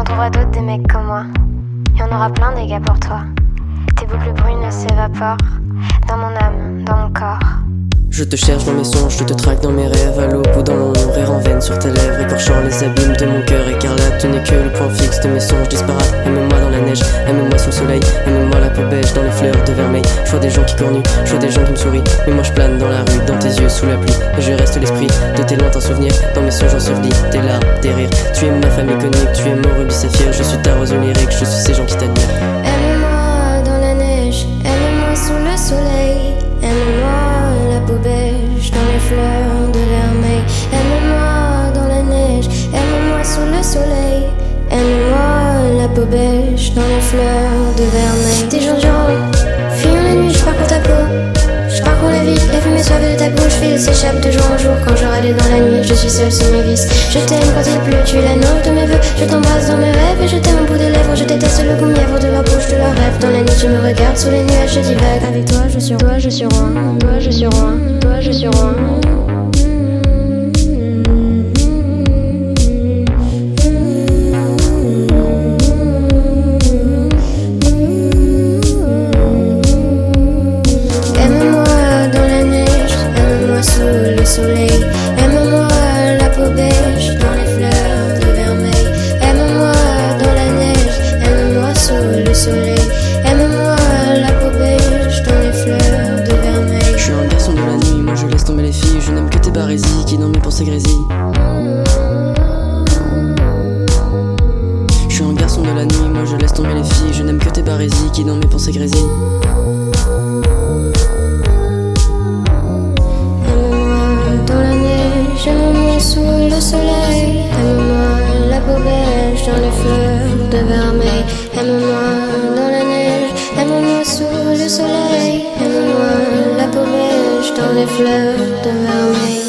t'entoureras d'autres des mecs comme moi. Y en aura plein des gars pour toi. Tes boucles brunes s'évaporent dans mon âme, dans mon corps. Je te cherche dans mes songes, je te traque dans mes rêves, à l'aube ou dans mon rire en veine sur tes lèvres, écorchant les abîmes de mon cœur écarlate. Tu n'es que le point fixe de mes songes disparates. Aime-moi dans la neige, aime-moi sous le soleil, aime-moi la peau beige dans les fleurs de vermeil. Je vois des gens qui cornuent, je vois des gens qui me sourient, mais moi je plane dans la rue, dans tes yeux sous la pluie. Et je reste l'esprit de tes lointains souvenirs, dans mes songes ensevelis, tes larmes, tes rires. Tu es ma femme iconique, tu es mon rubis saphir, je suis ta rose lyrique, je suis ces gens qui t'admirent. Aime-moi dans la neige, aime-moi sous le soleil, aime-moi la peau beige dans les fleurs de vermeil. Aime-moi dans la neige, aime-moi sous le soleil, aime-moi la peau beige dans les fleurs de vermeil. Tes jours durant, fuyant la nuit, je parcours ta peau, je parcours la ville, la fumée suave de ta bouche file, s'échappe de jour en jour. Quand je râle dans la nuit, je suis seule sous mes vices. Je t'aime quand il pleut, tu es la nôtre de mes vœux. Je t'embrasse dans mes rêves et je t'aime au bout des lèvres. Je déteste le goût mièvre de leur bouche, de leurs rêves. Dans la nuit, tu me regardes sous les nuages, je divague. Avec toi, je suis roi, je suis roi, toi, je suis roi, toi, je suis roi. Soleil, aime-moi la peau beige dans les fleurs de vermeil. Aime-moi dans la neige, aime-moi sous le soleil. Aime-moi la peau beige dans les fleurs de vermeil. Je suis un garçon de la nuit, moi je laisse tomber les filles. Je n'aime que tes barésies qui dans mes pensées grésillent. Je suis un garçon de la nuit, moi je laisse tomber les filles. Je n'aime que tes barésies qui dans mes pensées grésillent. Aime-moi sous le soleil, aime-moi la peau beige dans les fleurs de vermeil. Aime-moi dans la neige, aime-moi sous le soleil, aime-moi la peau beige dans les fleurs de vermeil.